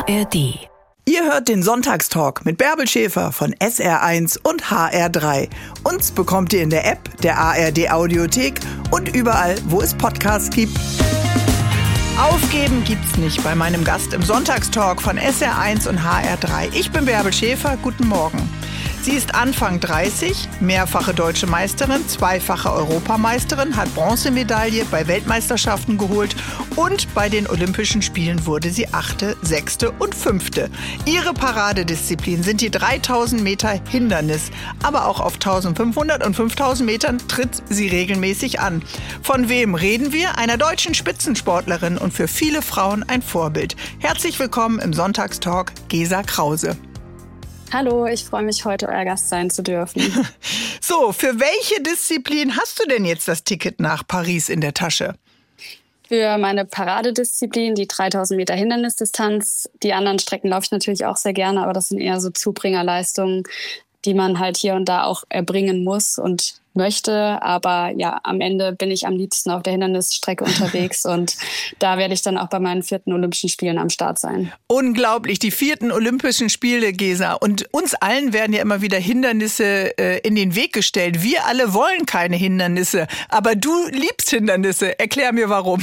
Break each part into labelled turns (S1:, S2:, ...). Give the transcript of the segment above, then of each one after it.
S1: ARD.
S2: Ihr hört den Sonntagstalk mit Bärbel Schäfer von SR1 und HR3. Uns bekommt ihr in der App, der ARD Audiothek und überall, wo es Podcasts gibt. Aufgeben gibt's nicht bei meinem Gast im Sonntagstalk von SR1 und HR3. Ich bin Bärbel Schäfer, guten Morgen. Sie ist Anfang 30, mehrfache deutsche Meisterin, zweifache Europameisterin, hat Bronzemedaille bei Weltmeisterschaften geholt und bei den Olympischen Spielen wurde sie 8., 6. und 5. Ihre Paradedisziplin sind die 3000 Meter Hindernis, aber auch auf 1500 und 5000 Metern tritt sie regelmäßig an. Von wem reden wir? Einer deutschen Spitzensportlerin und für viele Frauen ein Vorbild. Herzlich willkommen im Sonntagstalk, Gesa Krause.
S3: Hallo, ich freue mich, heute euer Gast sein zu dürfen.
S2: So, für welche Disziplin hast du denn jetzt das Ticket nach Paris in der Tasche?
S3: Für meine Paradedisziplin, die 3000 Meter Hindernisdistanz. Die anderen Strecken laufe ich natürlich auch sehr gerne, aber das sind eher so Zubringerleistungen, die man halt hier und da auch erbringen muss und möchte. Aber ja, am Ende bin ich am liebsten auf der Hindernisstrecke unterwegs und da werde ich dann auch bei meinen 4. Olympischen Spielen am Start sein.
S2: Unglaublich, die 4. Olympischen Spiele, Gesa. Und uns allen werden ja immer wieder Hindernisse in den Weg gestellt. Wir alle wollen keine Hindernisse, aber du liebst Hindernisse. Erklär mir, warum.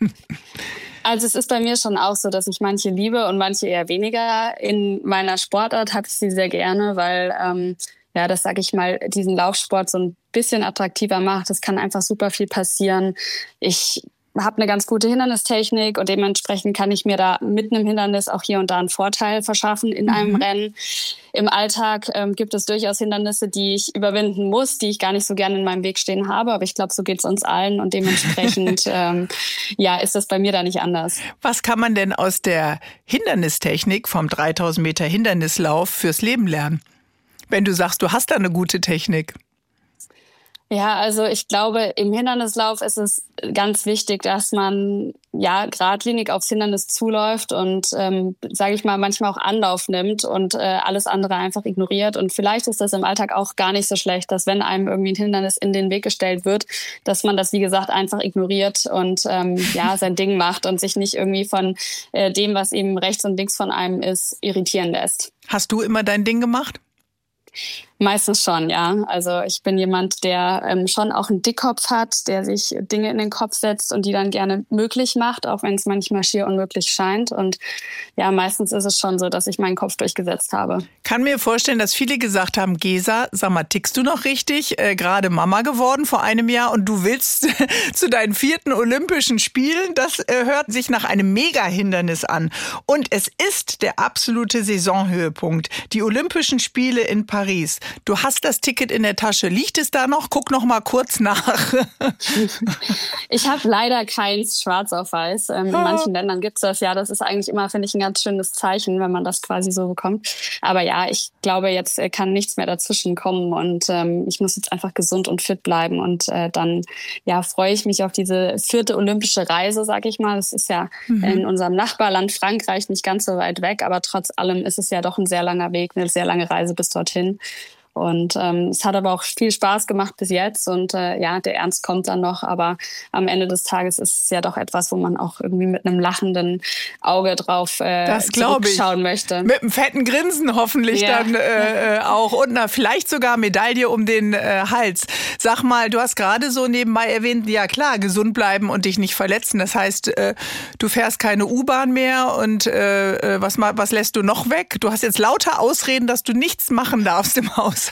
S3: Also es ist bei mir schon auch so, dass ich manche liebe und manche eher weniger. In meiner Sportart habe ich sie sehr gerne, weil das, sage ich mal, diesen Laufsport so ein bisschen attraktiver macht. Es kann einfach super viel passieren. Ich habe eine ganz gute Hindernistechnik und dementsprechend kann ich mir da mit einem Hindernis auch hier und da einen Vorteil verschaffen in einem Rennen. Im Alltag gibt es durchaus Hindernisse, die ich überwinden muss, die ich gar nicht so gerne in meinem Weg stehen habe. Aber ich glaube, so geht es uns allen und dementsprechend ist das bei mir da nicht anders.
S2: Was kann man denn aus der Hindernistechnik vom 3000 Meter Hindernislauf fürs Leben lernen? Wenn du sagst, du hast da eine gute Technik.
S3: Ja, also ich glaube, im Hindernislauf ist es ganz wichtig, dass man geradlinig aufs Hindernis zuläuft und, sage ich mal, manchmal auch Anlauf nimmt und alles andere einfach ignoriert. Und vielleicht ist das im Alltag auch gar nicht so schlecht, dass wenn einem irgendwie ein Hindernis in den Weg gestellt wird, dass man das, wie gesagt, einfach ignoriert und sein Ding macht und sich nicht irgendwie von dem, was eben rechts und links von einem ist, irritieren lässt.
S2: Hast du immer dein Ding gemacht?
S3: Meistens schon, ja. Also ich bin jemand, der schon auch einen Dickkopf hat, der sich Dinge in den Kopf setzt und die dann gerne möglich macht, auch wenn es manchmal schier unmöglich scheint. Und ja, meistens ist es schon so, dass ich meinen Kopf durchgesetzt habe.
S2: Kann mir vorstellen, dass viele gesagt haben, Gesa, sag mal, tickst du noch richtig? Gerade Mama geworden vor einem Jahr und du willst zu deinen 4. Olympischen Spielen. Das hört sich nach einem Mega-Hindernis an. Und es ist der absolute Saisonhöhepunkt. Die Olympischen Spiele in Paris. Du hast das Ticket in der Tasche. Liegt es da noch? Guck noch mal kurz nach.
S3: Ich habe leider keins schwarz auf weiß. In manchen Ländern gibt's das ja. Das ist eigentlich immer, finde ich, ein ganz schönes Zeichen, wenn man das quasi so bekommt. Aber ja, ich glaube, jetzt kann nichts mehr dazwischen kommen und ich muss jetzt einfach gesund und fit bleiben. Und dann freue ich mich auf diese 4. olympische Reise, sage ich mal. Das ist ja in unserem Nachbarland Frankreich nicht ganz so weit weg, aber trotz allem ist es ja doch ein sehr langer Weg, eine sehr lange Reise bis dorthin. Und es hat aber auch viel Spaß gemacht bis jetzt und der Ernst kommt dann noch, aber am Ende des Tages ist es ja doch etwas, wo man auch irgendwie mit einem lachenden Auge drauf zurückschauen möchte.
S2: Mit einem fetten Grinsen hoffentlich dann auch und vielleicht sogar Medaille um den Hals. Sag mal, du hast gerade so nebenbei erwähnt, ja klar, gesund bleiben und dich nicht verletzen. Das heißt, du fährst keine U-Bahn mehr und was lässt du noch weg? Du hast jetzt lauter Ausreden, dass du nichts machen darfst im Haus.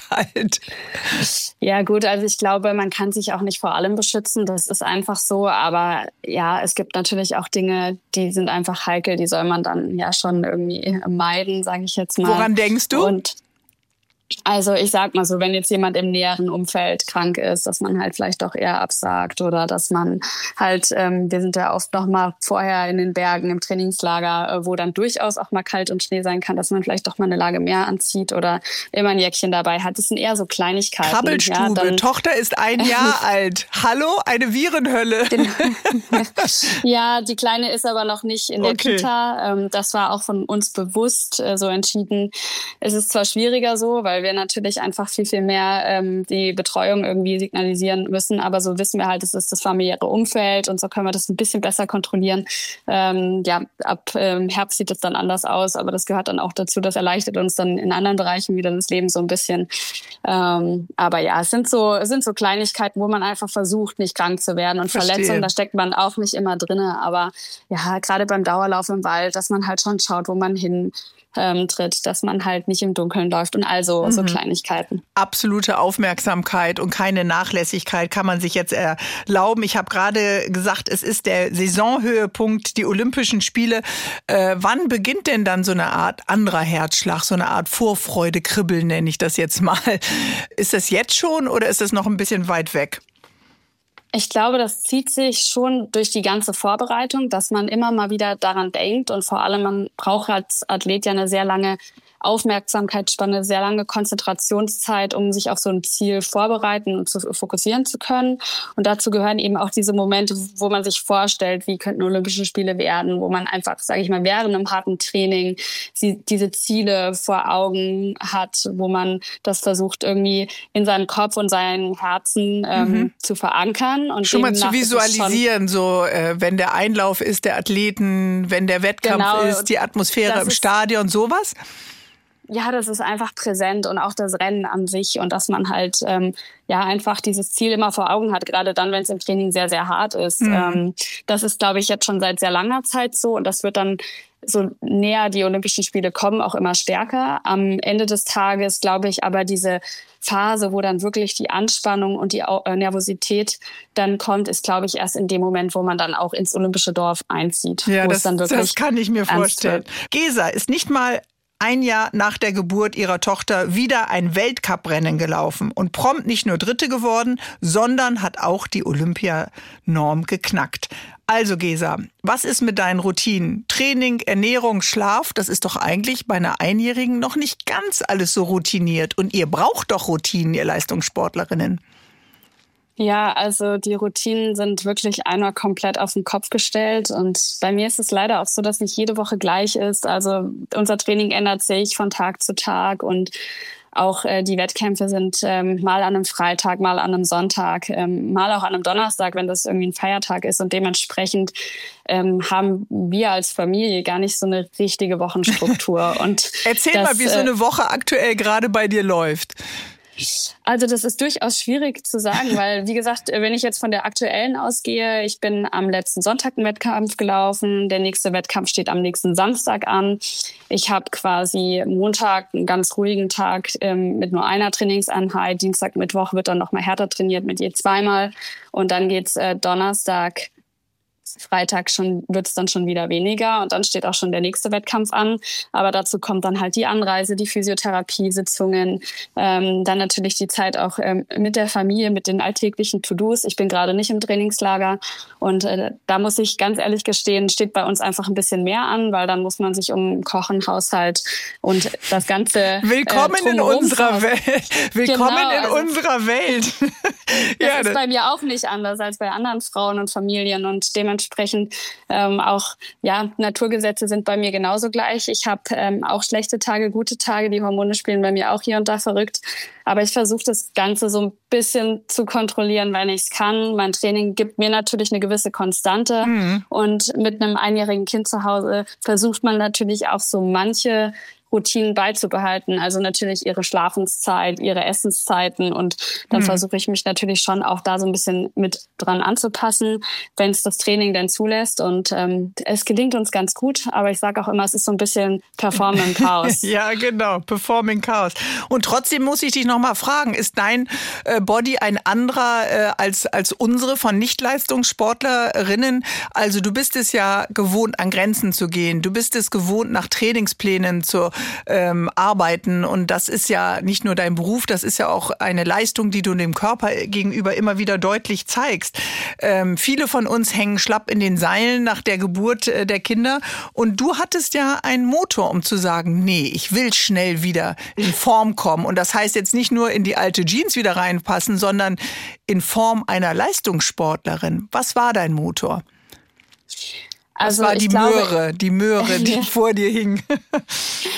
S3: Ja gut, also ich glaube, man kann sich auch nicht vor allem beschützen, das ist einfach so, aber ja, es gibt natürlich auch Dinge, die sind einfach heikel, die soll man dann ja schon irgendwie meiden, sage ich jetzt mal.
S2: Woran denkst du?
S3: Also ich sag mal so, wenn jetzt jemand im näheren Umfeld krank ist, dass man halt vielleicht doch eher absagt oder dass man halt, wir sind ja oft noch mal vorher in den Bergen im Trainingslager, wo dann durchaus auch mal kalt und Schnee sein kann, dass man vielleicht doch mal eine Lage mehr anzieht oder immer ein Jäckchen dabei hat. Das sind eher so Kleinigkeiten.
S2: Krabbelstube, Tochter ist 1 Jahr alt. Hallo, eine Virenhölle.
S3: Ja, die Kleine ist aber noch nicht in der Kita. Das war auch von uns bewusst so entschieden. Es ist zwar schwieriger so, weil weil wir natürlich einfach viel, viel mehr die Betreuung irgendwie signalisieren müssen. Aber so wissen wir halt, es ist das familiäre Umfeld und so können wir das ein bisschen besser kontrollieren. Ab Herbst sieht es dann anders aus, aber das gehört dann auch dazu. Das erleichtert uns dann in anderen Bereichen wieder das Leben so ein bisschen. Aber ja, es sind so Kleinigkeiten, wo man einfach versucht, nicht krank zu werden. Und Verletzungen, da steckt man auch nicht immer drinne. Aber ja, gerade beim Dauerlauf im Wald, dass man halt schon schaut, wo man hin tritt, dass man halt nicht im Dunkeln läuft und also so Kleinigkeiten.
S2: Absolute Aufmerksamkeit und keine Nachlässigkeit kann man sich jetzt erlauben. Ich habe gerade gesagt, es ist der Saisonhöhepunkt, die Olympischen Spiele. Wann beginnt denn dann so eine Art anderer Herzschlag, so eine Art Vorfreude, Kribbeln nenne ich das jetzt mal. Ist das jetzt schon oder ist das noch ein bisschen weit weg?
S3: Ich glaube, das zieht sich schon durch die ganze Vorbereitung, dass man immer mal wieder daran denkt und vor allem man braucht als Athlet ja eine sehr lange Aufmerksamkeitsspanne, sehr lange Konzentrationszeit, um sich auf so ein Ziel vorbereiten und zu fokussieren zu können. Und dazu gehören eben auch diese Momente, wo man sich vorstellt, wie könnten Olympische Spiele werden, wo man einfach, sage ich mal, während einem harten Training diese Ziele vor Augen hat, wo man das versucht irgendwie in seinem Kopf und seinem Herzen zu verankern. Und
S2: schon mal zu visualisieren, so wenn der Einlauf ist der Athleten, wenn der Wettkampf ist, die Atmosphäre im Stadion, sowas?
S3: Ja, das ist einfach präsent und auch das Rennen an sich und dass man halt einfach dieses Ziel immer vor Augen hat, gerade dann, wenn es im Training sehr, sehr hart ist. Das ist, glaube ich, jetzt schon seit sehr langer Zeit so und das wird dann so näher die Olympischen Spiele kommen, auch immer stärker. Am Ende des Tages, glaube ich, aber diese Phase, wo dann wirklich die Anspannung und die Nervosität dann kommt, ist, glaube ich, erst in dem Moment, wo man dann auch ins Olympische Dorf einzieht.
S2: Ja, das kann ich mir vorstellen. Gesa ist nicht mal ein Jahr nach der Geburt ihrer Tochter wieder ein Weltcuprennen gelaufen und prompt nicht nur Dritte geworden, sondern hat auch die Olympianorm geknackt. Also Gesa, was ist mit deinen Routinen? Training, Ernährung, Schlaf, das ist doch eigentlich bei einer Einjährigen noch nicht ganz alles so routiniert. Und ihr braucht doch Routinen, ihr Leistungssportlerinnen.
S3: Ja, also die Routinen sind wirklich einmal komplett auf den Kopf gestellt und bei mir ist es leider auch so, dass nicht jede Woche gleich ist. Also unser Training ändert sich von Tag zu Tag und auch die Wettkämpfe sind mal an einem Freitag, mal an einem Sonntag, mal auch an einem Donnerstag, wenn das irgendwie ein Feiertag ist und dementsprechend haben wir als Familie gar nicht so eine richtige Wochenstruktur. Und
S2: erzähl mal, wie so eine Woche aktuell gerade bei dir läuft.
S3: Also das ist durchaus schwierig zu sagen, weil, wie gesagt, wenn ich jetzt von der aktuellen ausgehe, ich bin am letzten Sonntag einen Wettkampf gelaufen, der nächste Wettkampf steht am nächsten Samstag an. Ich habe quasi Montag einen ganz ruhigen Tag mit nur einer Trainingseinheit, Dienstag, Mittwoch wird dann nochmal härter trainiert mit je zweimal und dann geht's Donnerstag, Freitag wird es dann schon wieder weniger und dann steht auch schon der nächste Wettkampf an. Aber dazu kommt dann halt die Anreise, die Physiotherapiesitzungen, dann natürlich die Zeit auch mit der Familie, mit den alltäglichen To-Dos. Ich bin gerade nicht im Trainingslager und da muss ich ganz ehrlich gestehen, steht bei uns einfach ein bisschen mehr an, weil dann muss man sich um Kochen, Haushalt und das Ganze
S2: Willkommen in unserer Welt. Willkommen in unserer Welt.
S3: Das ist bei mir auch nicht anders als bei anderen Frauen und Familien und dementsprechend auch, Naturgesetze sind bei mir genauso gleich. Ich habe auch schlechte Tage, gute Tage. Die Hormone spielen bei mir auch hier und da verrückt. Aber ich versuche das Ganze so ein bisschen zu kontrollieren, wenn ich es kann. Mein Training gibt mir natürlich eine gewisse Konstante. Und mit einem einjährigen Kind zu Hause versucht man natürlich auch so manche Routinen beizubehalten. Also natürlich ihre Schlafenszeit, ihre Essenszeiten und dann versuche ich mich natürlich schon auch da so ein bisschen mit dran anzupassen, wenn es das Training denn zulässt und es gelingt uns ganz gut, aber ich sage auch immer, es ist so ein bisschen Performing Chaos.
S2: Ja, genau, Performing Chaos. Und trotzdem muss ich dich noch mal fragen, ist dein Body ein anderer als unsere von Nicht-Leistungssportlerinnen? Also du bist es ja gewohnt, an Grenzen zu gehen. Du bist es gewohnt, nach Trainingsplänen zu arbeiten und das ist ja nicht nur dein Beruf, das ist ja auch eine Leistung, die du dem Körper gegenüber immer wieder deutlich zeigst. Viele von uns hängen schlapp in den Seilen nach der Geburt der Kinder und du hattest ja einen Motor, um zu sagen, nee, ich will schnell wieder in Form kommen und das heißt jetzt nicht nur in die alte Jeans wieder reinpassen, sondern in Form einer Leistungssportlerin. Was war dein Motor?
S3: Also
S2: das war die Möhre, die vor dir hing.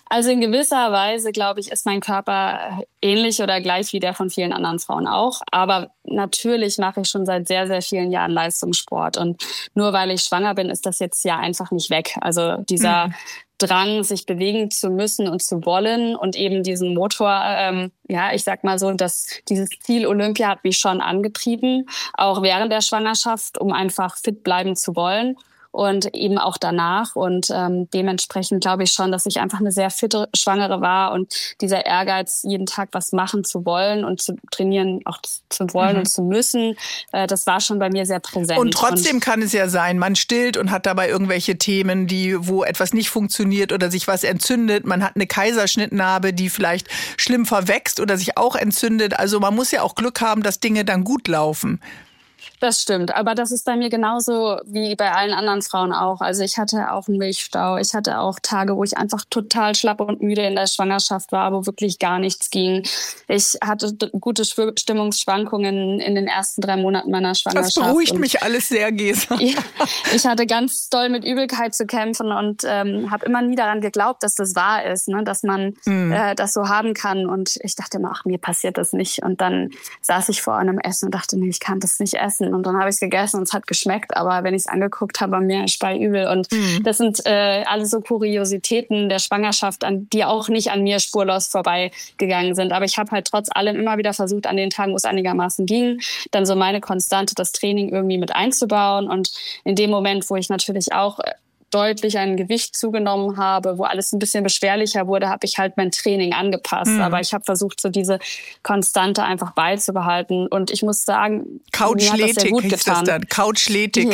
S3: Also in gewisser Weise, glaube ich, ist mein Körper ähnlich oder gleich wie der von vielen anderen Frauen auch. Aber natürlich mache ich schon seit sehr, sehr vielen Jahren Leistungssport. Und nur weil ich schwanger bin, ist das jetzt ja einfach nicht weg. Also dieser Drang, sich bewegen zu müssen und zu wollen und eben diesen Motor, ich sag mal so, dass dieses Ziel Olympia hat mich schon angetrieben, auch während der Schwangerschaft, um einfach fit bleiben zu wollen. Und eben auch danach. Und dementsprechend glaube ich schon, dass ich einfach eine sehr fitte Schwangere war. Und dieser Ehrgeiz, jeden Tag was machen zu wollen und zu trainieren, auch zu wollen und zu müssen, das war schon bei mir sehr präsent.
S2: Und trotzdem kann es ja sein, man stillt und hat dabei irgendwelche Themen, wo etwas nicht funktioniert oder sich was entzündet. Man hat eine Kaiserschnittnarbe, die vielleicht schlimm verwächst oder sich auch entzündet. Also man muss ja auch Glück haben, dass Dinge dann gut laufen.
S3: Das stimmt, aber das ist bei mir genauso wie bei allen anderen Frauen auch. Also ich hatte auch einen Milchstau, ich hatte auch Tage, wo ich einfach total schlapp und müde in der Schwangerschaft war, wo wirklich gar nichts ging. Ich hatte gute Stimmungsschwankungen in den ersten 3 Monaten meiner Schwangerschaft.
S2: Das beruhigt mich alles sehr, Gesa.
S3: Ich hatte ganz doll mit Übelkeit zu kämpfen und habe immer nie daran geglaubt, dass das wahr ist, ne? Dass man das so haben kann. Und ich dachte immer, ach, mir passiert das nicht. Und dann saß ich vor einem Essen und dachte, nee, ich kann das nicht essen. Und dann habe ich es gegessen und es hat geschmeckt. Aber wenn ich es angeguckt habe, war mir speiübel. Und das sind alles so Kuriositäten der Schwangerschaft, die auch nicht an mir spurlos vorbeigegangen sind. Aber ich habe halt trotz allem immer wieder versucht, an den Tagen, wo es einigermaßen ging, dann so meine Konstante, das Training irgendwie mit einzubauen. Und in dem Moment, wo ich natürlich auch deutlich an Gewicht zugenommen habe, wo alles ein bisschen beschwerlicher wurde, habe ich halt mein Training angepasst. Aber ich habe versucht, so diese Konstante einfach beizubehalten. Und ich muss sagen, mir hat das sehr gut getan.
S2: Das dann. Couchletik.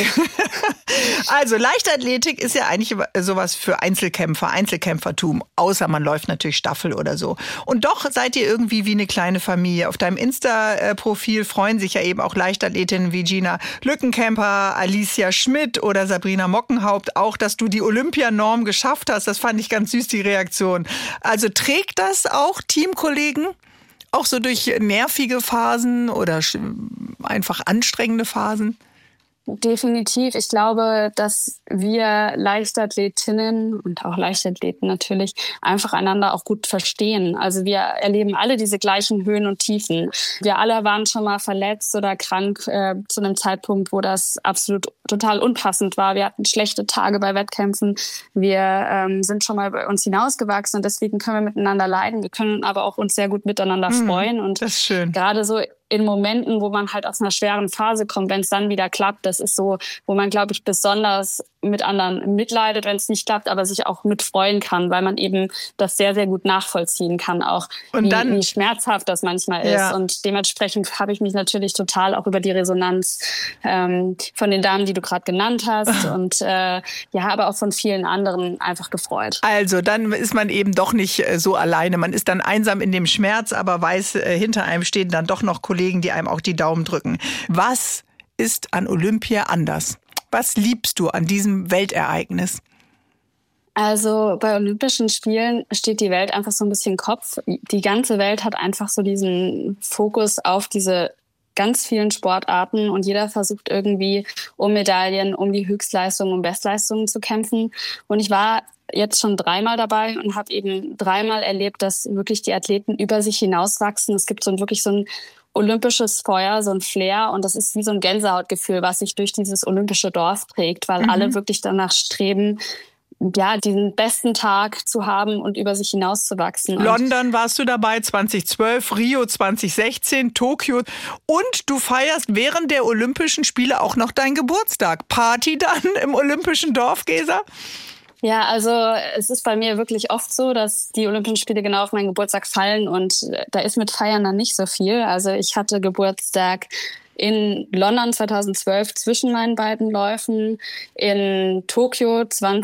S2: Also Leichtathletik ist ja eigentlich sowas für Einzelkämpfer, Einzelkämpfertum. Außer man läuft natürlich Staffel oder so. Und doch seid ihr irgendwie wie eine kleine Familie. Auf deinem Insta-Profil freuen sich ja eben auch Leichtathletinnen wie Gina Lückenkämper, Alicia Schmidt oder Sabrina Mockenhaupt auch, dass du die Olympianorm geschafft hast. Das fand ich ganz süß, die Reaktion. Also trägt das auch Teamkollegen? Auch so durch nervige Phasen oder einfach anstrengende Phasen?
S3: Definitiv. Ich glaube, dass wir Leichtathletinnen und auch Leichtathleten natürlich einfach einander auch gut verstehen. Also wir erleben alle diese gleichen Höhen und Tiefen. Wir alle waren schon mal verletzt oder krank zu einem Zeitpunkt, wo das absolut total unpassend war. Wir hatten schlechte Tage bei Wettkämpfen. Wir sind schon mal bei uns hinausgewachsen und deswegen können wir miteinander leiden. Wir können aber auch uns sehr gut miteinander freuen. Und
S2: das ist schön.
S3: Gerade so in Momenten, wo man halt aus einer schweren Phase kommt, wenn es dann wieder klappt, das ist so, wo man, glaube ich, besonders mit anderen mitleidet, wenn es nicht klappt, aber sich auch mitfreuen kann, weil man eben das sehr, sehr gut nachvollziehen kann, auch wie schmerzhaft das manchmal ist. Und dementsprechend habe ich mich natürlich total auch über die Resonanz von den Damen, die du gerade genannt hast und aber auch von vielen anderen einfach gefreut.
S2: Also dann ist man eben doch nicht so alleine. Man ist dann einsam in dem Schmerz, aber weiß, hinter einem stehen dann doch noch Kollegen, die einem auch die Daumen drücken. Was ist an Olympia anders? Was liebst du an diesem Weltereignis?
S3: Also bei Olympischen Spielen steht die Welt einfach so ein bisschen Kopf. Die ganze Welt hat einfach so diesen Fokus auf diese ganz vielen Sportarten und jeder versucht irgendwie um Medaillen, um die Höchstleistungen, um Bestleistungen zu kämpfen. Und ich war jetzt schon 3-mal dabei und habe eben 3-mal erlebt, dass wirklich die Athleten über sich hinauswachsen. Es gibt wirklich so ein olympisches Feuer, so ein Flair und das ist wie so ein Gänsehautgefühl, was sich durch dieses olympische Dorf trägt, weil alle wirklich danach streben, diesen besten Tag zu haben und über sich hinauszuwachsen.
S2: London warst du dabei, 2012, Rio 2016, Tokio und du feierst während der Olympischen Spiele auch noch deinen Geburtstag. Party dann im Olympischen Dorf, Gesa?
S3: Ja, also es ist bei mir wirklich oft so, dass die Olympischen Spiele genau auf meinen Geburtstag fallen und da ist mit Feiern dann nicht so viel. Also ich hatte Geburtstag in London 2012 zwischen meinen beiden Läufen, in Tokio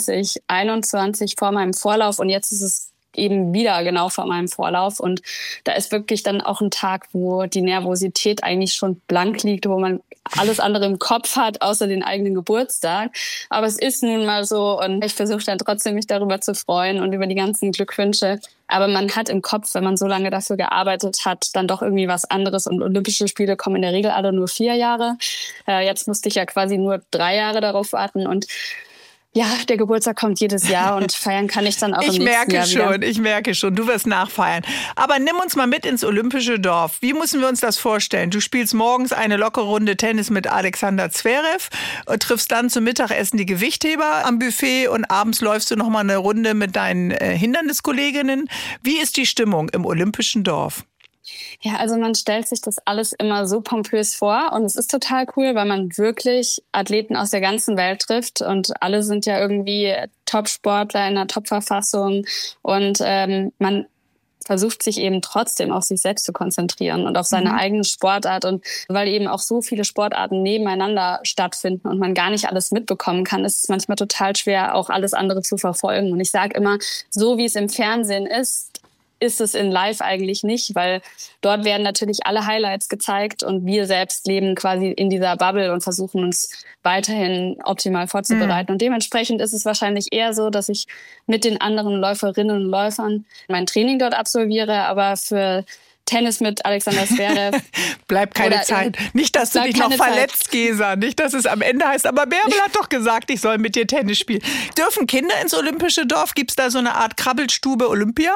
S3: 2021 vor meinem Vorlauf und jetzt ist es eben wieder genau vor meinem Vorlauf und da ist wirklich dann auch ein Tag, wo die Nervosität eigentlich schon blank liegt, wo man alles andere im Kopf hat, außer den eigenen Geburtstag. Aber es ist nun mal so und ich versuche dann trotzdem, mich darüber zu freuen und über die ganzen Glückwünsche. Aber man hat im Kopf, wenn man so lange dafür gearbeitet hat, dann doch irgendwie was anderes. Und Olympische Spiele kommen in der Regel alle nur 4 Jahre. Jetzt musste ich ja quasi nur 3 Jahre darauf warten und Ja, der Geburtstag kommt jedes Jahr und feiern kann ich dann auch im nächsten Jahr wieder.
S2: Ich merke schon, du wirst nachfeiern. Aber nimm uns mal mit ins Olympische Dorf. Wie müssen wir uns das vorstellen? Du spielst morgens eine lockere Runde Tennis mit Alexander Zverev, triffst dann zum Mittagessen die Gewichtheber am Buffet und abends läufst du noch mal eine Runde mit deinen Hinderniskolleginnen. Wie ist die Stimmung im Olympischen Dorf?
S3: Ja, also man stellt sich das alles immer so pompös vor und es ist total cool, weil man wirklich Athleten aus der ganzen Welt trifft und alle sind ja irgendwie Top-Sportler in einer Top-Verfassung und man versucht sich eben trotzdem auf sich selbst zu konzentrieren und auf seine eigene Sportart. Und weil eben auch so viele Sportarten nebeneinander stattfinden und man gar nicht alles mitbekommen kann, ist es manchmal total schwer, auch alles andere zu verfolgen. Und ich sage immer, so wie es im Fernsehen ist es in Live eigentlich nicht, weil dort werden natürlich alle Highlights gezeigt und wir selbst leben quasi in dieser Bubble und versuchen uns weiterhin optimal vorzubereiten. Und dementsprechend ist es wahrscheinlich eher so, dass ich mit den anderen Läuferinnen und Läufern mein Training dort absolviere, aber für Tennis mit Alexander Zverev.
S2: Bleibt keine Zeit. Nicht, dass du dich noch verletzt, Gesa. Nicht, dass es am Ende heißt, aber Bärbel hat doch gesagt, ich soll mit dir Tennis spielen. Dürfen Kinder ins Olympische Dorf? Gibt es da so eine Art Krabbelstube Olympia?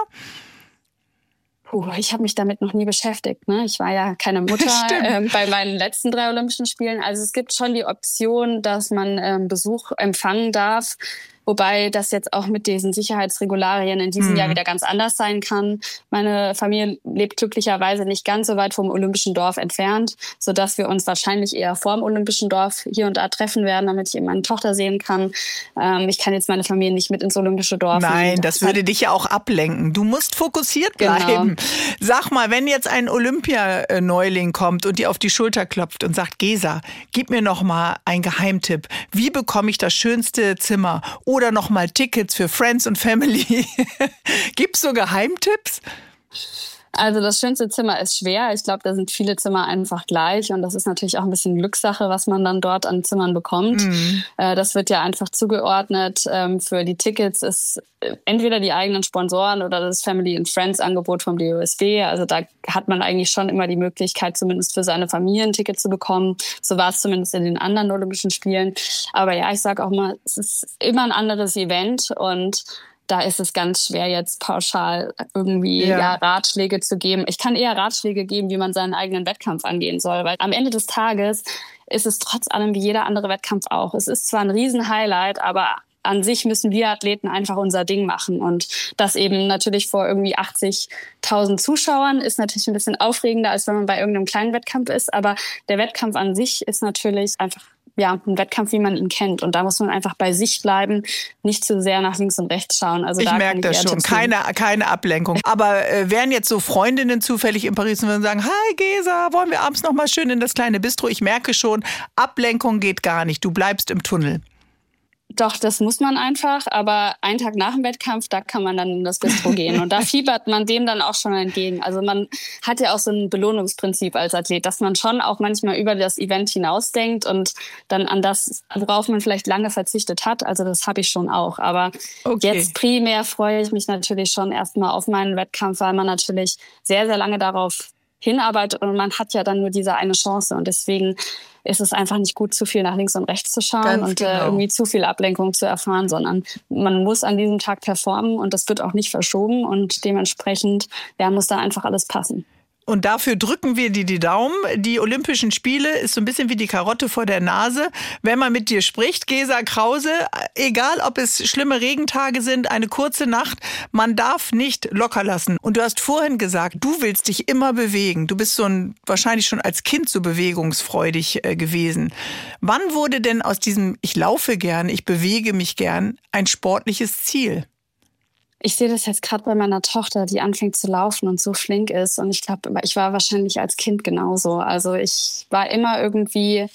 S3: Ich habe mich damit noch nie beschäftigt. Ne? Ich war ja keine Mutter bei meinen letzten 3 Olympischen Spielen. Also es gibt schon die Option, dass man Besuch empfangen darf. Wobei das jetzt auch mit diesen Sicherheitsregularien in diesem Jahr wieder ganz anders sein kann. Meine Familie lebt glücklicherweise nicht ganz so weit vom Olympischen Dorf entfernt, sodass wir uns wahrscheinlich eher vor dem Olympischen Dorf hier und da treffen werden, damit ich eben meine Tochter sehen kann. Ich kann jetzt meine Familie nicht mit ins Olympische Dorf nehmen.
S2: Nein, das würde dich ja auch ablenken. Du musst fokussiert bleiben. Genau. Sag mal, wenn jetzt ein Olympianeuling kommt und dir auf die Schulter klopft und sagt, Gesa, gib mir noch mal einen Geheimtipp. Wie bekomme ich das schönste Zimmer? Oder noch mal Tickets für Friends und Family. Gibt's so Geheimtipps?
S3: Also das schönste Zimmer ist schwer. Ich glaube, da sind viele Zimmer einfach gleich. Und das ist natürlich auch ein bisschen Glückssache, was man dann dort an Zimmern bekommt. Das wird ja einfach zugeordnet. Für die Tickets ist entweder die eigenen Sponsoren oder das Family and Friends Angebot vom DOSB. Also da hat man eigentlich schon immer die Möglichkeit, zumindest für seine Familie ein Ticket zu bekommen. So war es zumindest in den anderen Olympischen Spielen. Aber ja, ich sage auch mal, es ist immer ein anderes Event und da ist es ganz schwer, jetzt pauschal irgendwie Ratschläge zu geben. Ich kann eher Ratschläge geben, wie man seinen eigenen Wettkampf angehen soll. Weil am Ende des Tages ist es trotz allem wie jeder andere Wettkampf auch. Es ist zwar ein Riesen-Highlight, aber an sich müssen wir Athleten einfach unser Ding machen. Und das eben natürlich vor irgendwie 80.000 Zuschauern ist natürlich ein bisschen aufregender, als wenn man bei irgendeinem kleinen Wettkampf ist. Aber der Wettkampf an sich ist natürlich einfach ein Wettkampf, wie man ihn kennt. Und da muss man einfach bei sich bleiben, nicht zu sehr nach links und rechts schauen. Also
S2: ich merke das schon, keine Ablenkung. Aber wären jetzt so Freundinnen zufällig in Paris und würden sagen, hi Gesa, wollen wir abends noch mal schön in das kleine Bistro? Ich merke schon, Ablenkung geht gar nicht. Du bleibst im Tunnel.
S3: Doch, das muss man einfach, aber einen Tag nach dem Wettkampf, da kann man dann in das Bistro gehen und da fiebert man dem dann auch schon entgegen. Also man hat ja auch so ein Belohnungsprinzip als Athlet, dass man schon auch manchmal über das Event hinausdenkt und dann an das, worauf man vielleicht lange verzichtet hat. Also das habe ich schon auch, aber jetzt primär freue ich mich natürlich schon erstmal auf meinen Wettkampf, weil man natürlich sehr, sehr lange darauf hinarbeitet und man hat ja dann nur diese eine Chance und deswegen ist es einfach nicht gut, zu viel nach links und rechts zu schauen und irgendwie zu viel Ablenkung zu erfahren, sondern man muss an diesem Tag performen und das wird auch nicht verschoben und dementsprechend muss da einfach alles passen.
S2: Und dafür drücken wir dir die Daumen. Die Olympischen Spiele ist so ein bisschen wie die Karotte vor der Nase. Wenn man mit dir spricht, Gesa Krause, egal ob es schlimme Regentage sind, eine kurze Nacht, man darf nicht locker lassen. Und du hast vorhin gesagt, du willst dich immer bewegen. Du bist wahrscheinlich schon als Kind so bewegungsfreudig gewesen. Wann wurde denn aus diesem ich laufe gern, ich bewege mich gern ein sportliches Ziel?
S3: Ich sehe das jetzt gerade bei meiner Tochter, die anfängt zu laufen und so flink ist. Und ich glaube, ich war wahrscheinlich als Kind genauso. Also ich war immer irgendwie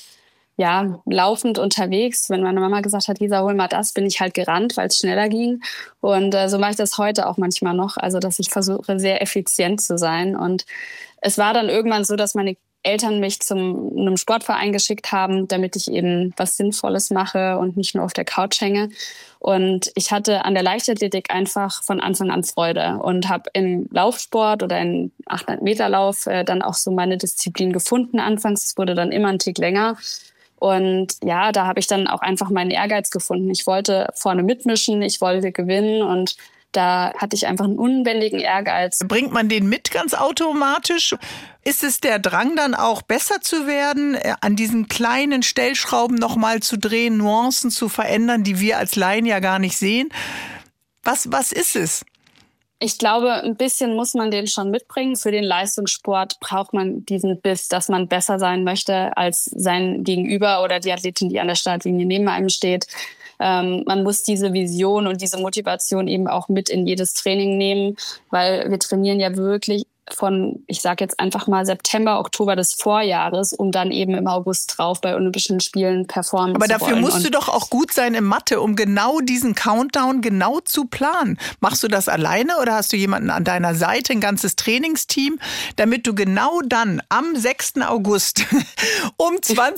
S3: laufend unterwegs. Wenn meine Mama gesagt hat, Lisa, hol mal das, bin ich halt gerannt, weil es schneller ging. Und so mache ich das heute auch manchmal noch. Also dass ich versuche, sehr effizient zu sein. Und es war dann irgendwann so, dass meine Eltern mich zu einem Sportverein geschickt haben, damit ich eben was Sinnvolles mache und nicht nur auf der Couch hänge. Und ich hatte an der Leichtathletik einfach von Anfang an Freude und habe im Laufsport oder im 800-Meter-Lauf dann auch so meine Disziplin gefunden anfangs. Es wurde dann immer ein Tick länger. Und ja, da habe ich dann auch einfach meinen Ehrgeiz gefunden. Ich wollte vorne mitmischen, ich wollte gewinnen und da hatte ich einfach einen unbändigen Ehrgeiz.
S2: Bringt man den mit ganz automatisch? Ist es der Drang dann auch besser zu werden, an diesen kleinen Stellschrauben nochmal zu drehen, Nuancen zu verändern, die wir als Laien ja gar nicht sehen? Was ist es?
S3: Ich glaube, ein bisschen muss man den schon mitbringen. Für den Leistungssport braucht man diesen Biss, dass man besser sein möchte als sein Gegenüber oder die Athletin, die an der Startlinie neben einem steht. Man muss diese Vision und diese Motivation eben auch mit in jedes Training nehmen, weil wir trainieren ja wirklich von, ich sage jetzt einfach mal September, Oktober des Vorjahres, um dann eben im August drauf bei Olympischen Spielen performen zu wollen.
S2: Aber dafür musst du doch auch gut sein in Mathe, um genau diesen Countdown genau zu planen. Machst du das alleine oder hast du jemanden an deiner Seite, ein ganzes Trainingsteam, damit du genau dann am 6. August um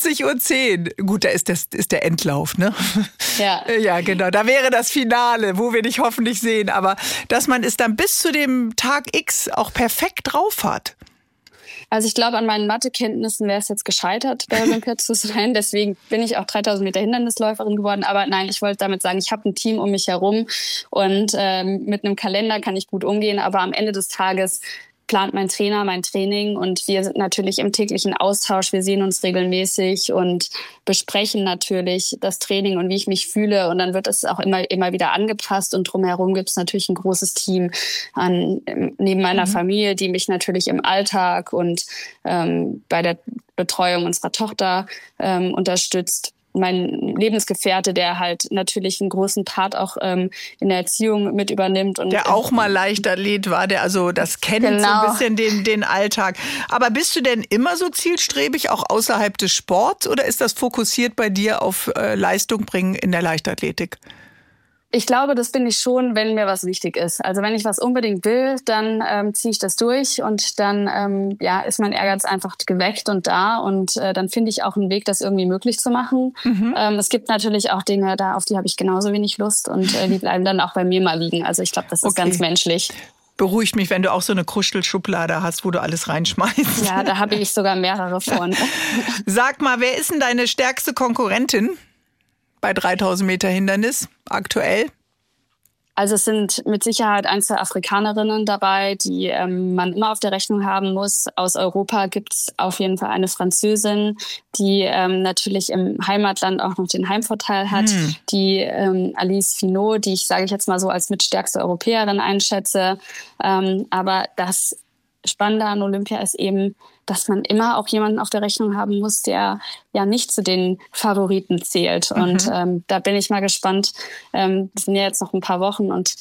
S2: 20:10 Uhr, gut, da ist der Endlauf, ne?
S3: Ja.
S2: Ja, genau, da wäre das Finale, wo wir dich hoffentlich sehen. Aber dass man es dann bis zu dem Tag X auch perfekt drauf hat.
S3: Also ich glaube, an meinen Mathekenntnissen wäre es jetzt gescheitert, bei Olympia zu sein. Deswegen bin ich auch 3000 Meter Hindernisläuferin geworden. Aber nein, ich wollte damit sagen, ich habe ein Team um mich herum und mit einem Kalender kann ich gut umgehen. Aber am Ende des Tages plant mein Trainer mein Training und wir sind natürlich im täglichen Austausch. Wir sehen uns regelmäßig und besprechen natürlich das Training und wie ich mich fühle. Und dann wird es auch immer wieder angepasst. Und drumherum gibt es natürlich ein großes Team neben meiner Familie, die mich natürlich im Alltag und bei der Betreuung unserer Tochter unterstützt. Mein Lebensgefährte, der halt natürlich einen großen Part auch in der Erziehung mit übernimmt. Und
S2: der auch mal Leichtathlet war, der also das kennt, genau. So ein bisschen den Alltag. Aber bist du denn immer so zielstrebig, auch außerhalb des Sports? Oder ist das fokussiert bei dir auf Leistung bringen in der Leichtathletik?
S3: Ich glaube, das bin ich schon, wenn mir was wichtig ist. Also wenn ich was unbedingt will, dann ziehe ich das durch und dann ist mein Ehrgeiz einfach geweckt und da und dann finde ich auch einen Weg, das irgendwie möglich zu machen. Es gibt natürlich auch Dinge, auf die habe ich genauso wenig Lust und die bleiben dann auch bei mir mal liegen. Also ich glaube, das ist ganz menschlich.
S2: Beruhigt mich, wenn du auch so eine Kruschelschublade hast, wo du alles reinschmeißt.
S3: Ja, da habe ich sogar mehrere von.
S2: Sag mal, wer ist denn deine stärkste Konkurrentin bei 3000 Meter Hindernis aktuell?
S3: Also es sind mit Sicherheit einzelne Afrikanerinnen dabei, die man immer auf der Rechnung haben muss. Aus Europa gibt es auf jeden Fall eine Französin, die natürlich im Heimatland auch noch den Heimvorteil hat. Die Alice Finot, die ich, sage ich jetzt mal so, als mitstärkste Europäerin einschätze. Aber das Spannende an Olympia ist eben, dass man immer auch jemanden auf der Rechnung haben muss, der ja nicht zu den Favoriten zählt. Und da bin ich mal gespannt. Das sind ja jetzt noch ein paar Wochen und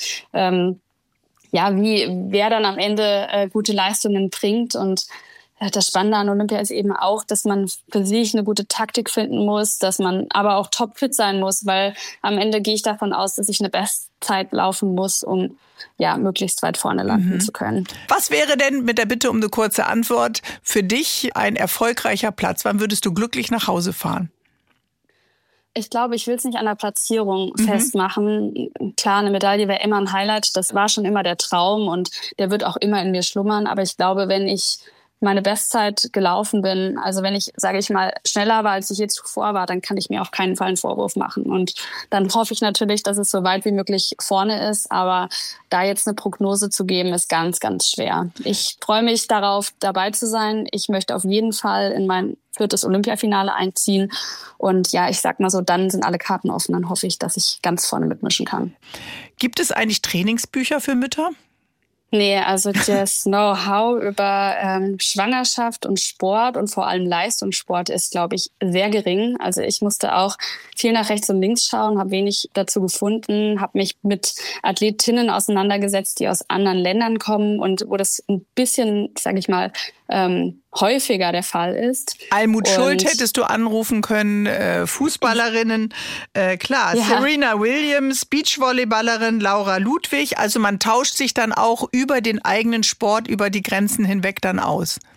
S3: wer dann am Ende gute Leistungen bringt. Und das Spannende an Olympia ist eben auch, dass man für sich eine gute Taktik finden muss, dass man aber auch topfit sein muss, weil am Ende gehe ich davon aus, dass ich eine Bestzeit laufen muss, um möglichst weit vorne landen zu können.
S2: Was wäre denn, mit der Bitte um eine kurze Antwort, für dich ein erfolgreicher Platz? Wann würdest du glücklich nach Hause fahren?
S3: Ich glaube, ich will es nicht an der Platzierung festmachen. Klar, eine Medaille wäre immer ein Highlight. Das war schon immer der Traum und der wird auch immer in mir schlummern. Aber ich glaube, wenn ich meine Bestzeit gelaufen bin, also wenn ich, sage ich mal, schneller war, als ich je zuvor war, dann kann ich mir auf keinen Fall einen Vorwurf machen. Und dann hoffe ich natürlich, dass es so weit wie möglich vorne ist. Aber da jetzt eine Prognose zu geben, ist ganz, ganz schwer. Ich freue mich darauf, dabei zu sein. Ich möchte auf jeden Fall in mein 4. Olympiafinale einziehen. Und ja, ich sag mal so, dann sind alle Karten offen. Dann hoffe ich, dass ich ganz vorne mitmischen kann.
S2: Gibt es eigentlich Trainingsbücher für Mütter?
S3: Nee, also das Know-how über Schwangerschaft und Sport und vor allem Leistungssport ist, glaube ich, sehr gering. Also ich musste auch viel nach rechts und links schauen, habe wenig dazu gefunden, habe mich mit Athletinnen auseinandergesetzt, die aus anderen Ländern kommen und wo das ein bisschen, sage ich mal, häufiger der Fall ist.
S2: Almut Schuld hättest du anrufen können, Fußballerinnen, klar, ja. Serena Williams, Beachvolleyballerin Laura Ludwig. Also man tauscht sich dann auch über den eigenen Sport, über die Grenzen hinweg dann aus.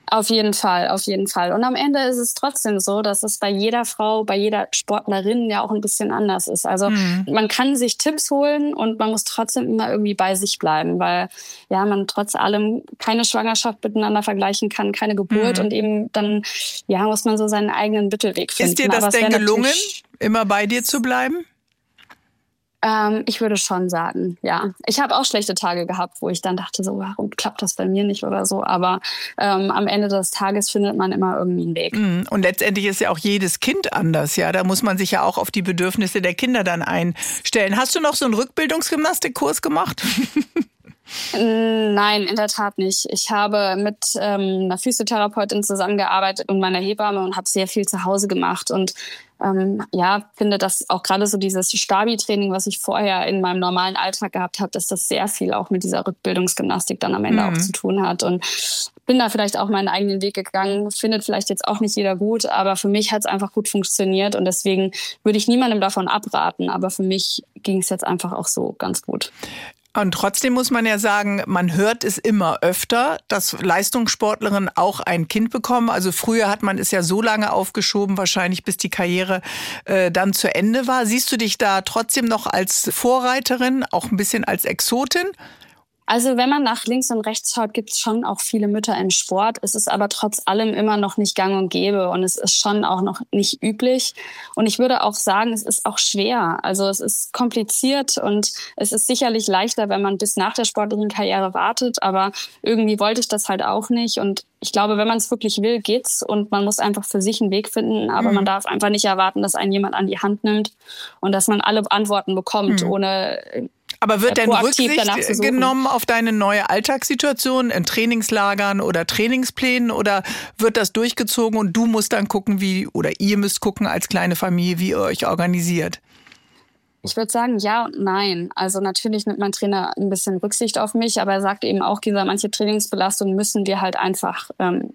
S3: Auf jeden Fall, auf jeden Fall. Und am Ende ist es trotzdem so, dass es bei jeder Frau, bei jeder Sportlerin ja auch ein bisschen anders ist. Also man kann sich Tipps holen und man muss trotzdem immer irgendwie bei sich bleiben, weil ja man trotz allem keine Schwangerschaft miteinander vergleichen kann, keine Geburt und eben dann ja muss man so seinen eigenen Mittelweg finden.
S2: Ist dir das denn gelungen, immer bei dir zu bleiben?
S3: Ich würde schon sagen, ja. Ich habe auch schlechte Tage gehabt, wo ich dann dachte, so, warum klappt das bei mir nicht oder so. Aber am Ende des Tages findet man immer irgendwie einen Weg.
S2: Und letztendlich ist ja auch jedes Kind anders, ja. Da muss man sich ja auch auf die Bedürfnisse der Kinder dann einstellen. Hast du noch so einen Rückbildungsgymnastikkurs gemacht?
S3: Nein, in der Tat nicht. Ich habe mit einer Physiotherapeutin zusammengearbeitet und meiner Hebamme und habe sehr viel zu Hause gemacht und finde, dass auch gerade so dieses Stabi-Training, was ich vorher in meinem normalen Alltag gehabt habe, dass das sehr viel auch mit dieser Rückbildungsgymnastik dann am Ende auch zu tun hat. Und bin da vielleicht auch meinen eigenen Weg gegangen, findet vielleicht jetzt auch nicht jeder gut, aber für mich hat es einfach gut funktioniert und deswegen würde ich niemandem davon abraten, aber für mich ging es jetzt einfach auch so ganz gut.
S2: Und trotzdem muss man ja sagen, man hört es immer öfter, dass Leistungssportlerinnen auch ein Kind bekommen. Also früher hat man es ja so lange aufgeschoben, wahrscheinlich bis die Karriere dann zu Ende war. Siehst du dich da trotzdem noch als Vorreiterin, auch ein bisschen als Exotin?
S3: Also wenn man nach links und rechts schaut, gibt es schon auch viele Mütter im Sport. Es ist aber trotz allem immer noch nicht gang und gäbe und es ist schon auch noch nicht üblich. Und ich würde auch sagen, es ist auch schwer. Also es ist kompliziert und es ist sicherlich leichter, wenn man bis nach der sportlichen Karriere wartet. Aber irgendwie wollte ich das halt auch nicht. Und ich glaube, wenn man es wirklich will, geht's. Und man muss einfach für sich einen Weg finden. Aber man darf einfach nicht erwarten, dass einen jemand an die Hand nimmt und dass man alle Antworten bekommt, ohne...
S2: Aber wird denn Rücksicht genommen auf deine neue Alltagssituation in Trainingslagern oder Trainingsplänen oder wird das durchgezogen und du musst dann gucken, ihr müsst gucken als kleine Familie, wie ihr euch organisiert?
S3: Ich würde sagen, ja und nein. Also natürlich nimmt mein Trainer ein bisschen Rücksicht auf mich, aber er sagt eben auch, manche Trainingsbelastungen müssen wir halt einfach